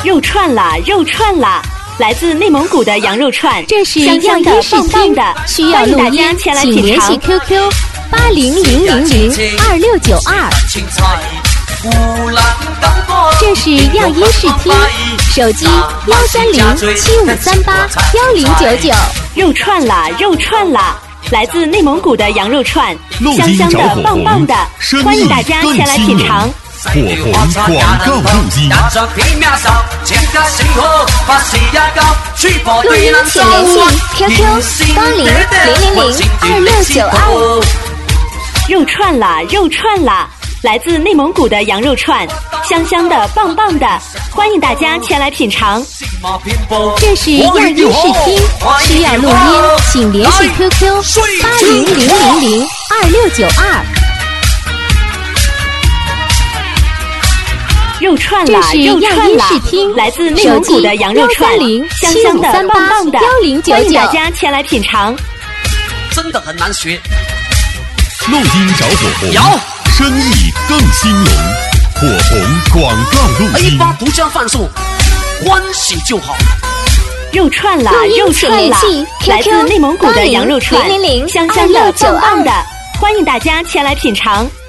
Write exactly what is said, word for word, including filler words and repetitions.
肉串啦，肉串啦！来自内蒙古的羊肉串， 这是香香的、棒棒的， 需要录音，请联系 Q Q 八零零零零二六九二。这是样音视听，手机幺三零七五三八幺零九九。 肉串啦，肉串啦！来自内蒙古的羊肉串，香香的、棒棒的，欢迎大家前来品尝。 火红广告录音， 录音请联系 Q Q 八零零零零二六九二。 肉串啦，肉串啦！来自内蒙古的羊肉串，香香的、棒棒的，欢迎大家前来品尝。 这是样音视听，需要录音，请联系 Q Q 八零零零零二六九二。 肉串啦，肉串啦！来自内蒙古的羊肉串，香香的、棒棒的，欢迎大家前来品尝。 真的很难学。 录音找火红， 有生意更兴隆。火红广告录音， 一包独家贩售，欢喜就好。 肉串啦，肉串啦！来自内蒙古的羊肉串，香香的、棒棒的，欢迎大家前来品尝。